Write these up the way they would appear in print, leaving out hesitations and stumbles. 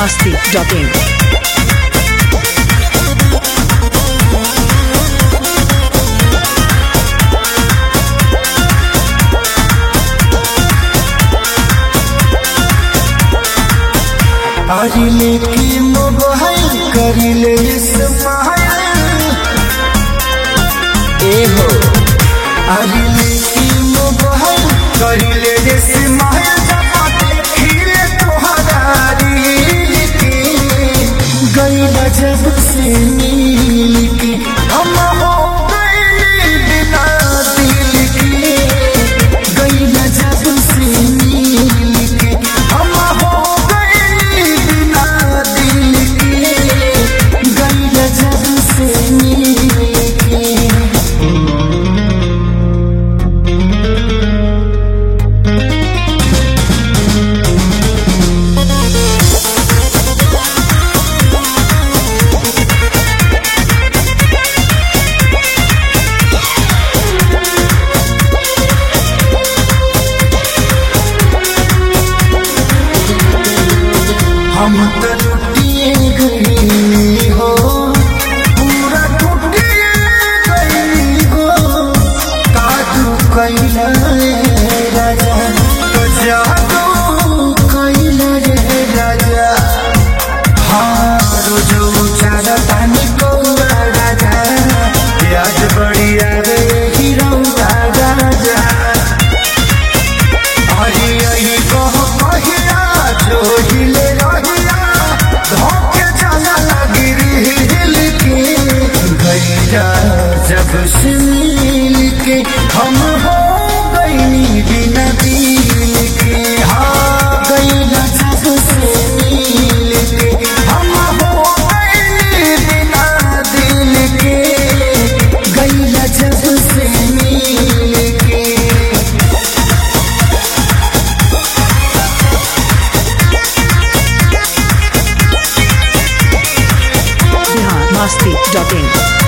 biharmasti.in. अरिले की mobile करिले इस्माइल एहो अरिले की मोबाइल करिले इस्माइल जब देखिले तोहरा रील के गइला जब से नील के हम हो गइली बिना दिल के गइला जब से नील के हम हो हम तो टूटिए गई हो पूरा टूटिए गई हो काजू कैला राजा तो जादू कैला रे राजा हाँ रोजो चारा तानी को राजा प्याज बढ़िया रे हीरो राजा अरे यही कहो कहिया जो हिले जब से मिल के हम हो गई बिना दिल के हाँ गईला जब से मिल के हम हो गई बिना दिल के गईला जब से मिल के biharmasti.in.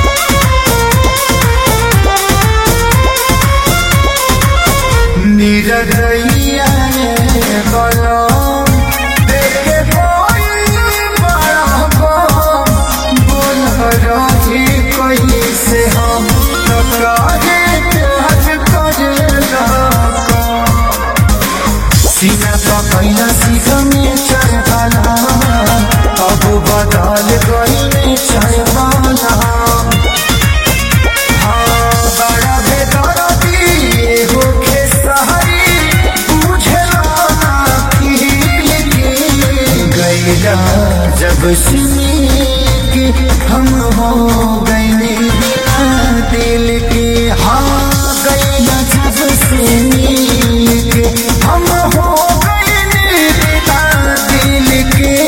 निरदैया बोलो देखे कोई बड़ा बोल रही कोई से हम तो काहे प्यार करेला सीना तो कैला सीधा में चढ़वाला अब बदल गई में चढ़वाला जब से के हम हो गए बिना दिल के हाँ गईला जब से मिल के हम हो गए बिना दिल के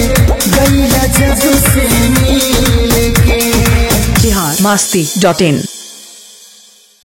गईला जब से मिल के biharmasti.in.